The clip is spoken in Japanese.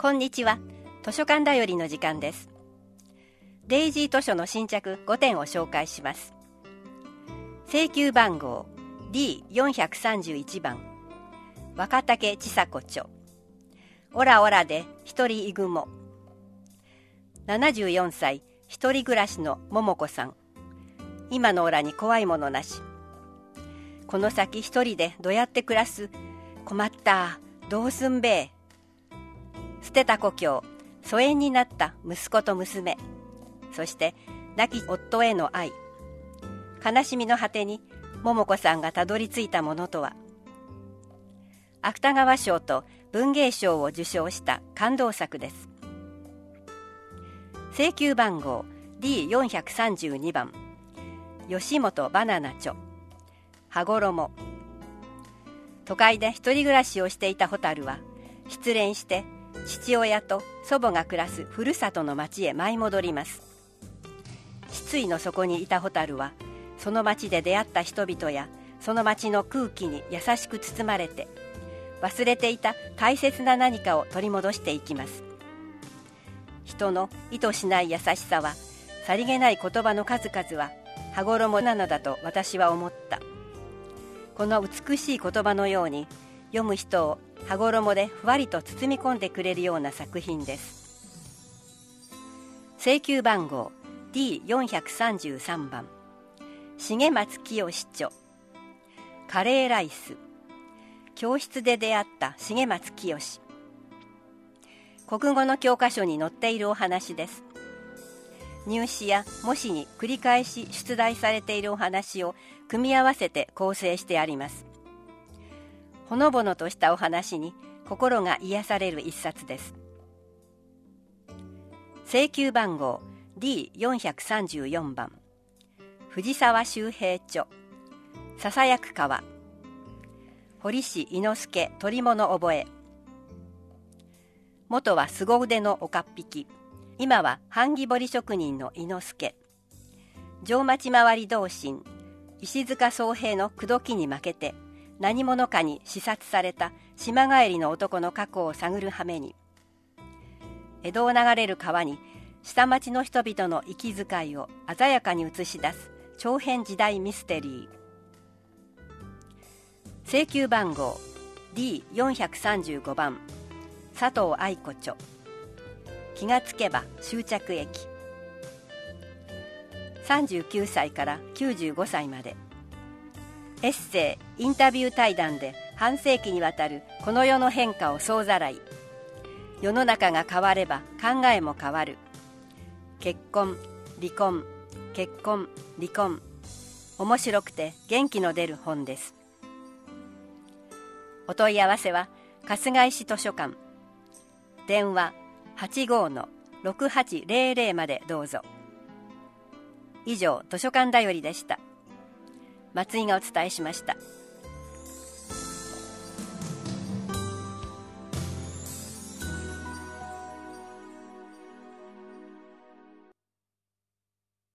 こんにちは。図書館だよりの時間です。デイジー図書の新着5点を紹介します。請求番号 D431 番若竹千佐子著。オラオラで一人いぐも。74歳一人暮らしの桃子さん。今のオラに怖いものなし。この先一人でどうやって暮らす。困った、どうすんべえ。捨てた故郷、疎遠になった息子と娘、そして亡き夫への愛。悲しみの果てに桃子さんがたどり着いたものとは。芥川賞と文芸賞を受賞した感動作です。請求番号 D432 番吉本バナナ著。羽衣。都会で一人暮らしをしていた蛍は失恋して父親と祖母が暮らすふるさとの町へ舞い戻ります。失意の底にいた蛍はその町で出会った人々やその町の空気に優しく包まれて忘れていた大切な何かを取り戻していきます。人の意図しない優しさは、さりげない言葉の数々は羽衣なのだと私は思った。この美しい言葉のように読む人を羽衣でふわりと包み込んでくれるような作品です。請求番号 D433 番重松清著。カレーライス。教室で出会った重松清。国語の教科書に載っているお話です。入試や模試に繰り返し出題されているお話を組み合わせて構成してあります。ほのぼのとしたお話に心が癒される一冊です。請求番号 D434 番藤沢周平著。ささやく川。堀氏伊之助捕物覚え。元は凄腕の岡っ引き、今は版木彫り職人の伊之助。定町回り同心石塚宗平の口説きに負けて何者かに刺殺された島帰りの男の過去を探る羽目に、江戸を流れる川に下町の人々の息遣いを鮮やかに映し出す長編時代ミステリー。請求番号 D435 番佐藤愛子著。気がつけば終着駅。39歳から95歳までエッセイ・インタビュー対談で半世紀にわたるこの世の変化を総ざらい。世の中が変われば考えも変わる。結婚、離婚、結婚、離婚。面白くて元気の出る本です。お問い合わせは春日井市図書館。電話 85-6800 までどうぞ。以上、図書館だよりでした。松井がお伝えしました。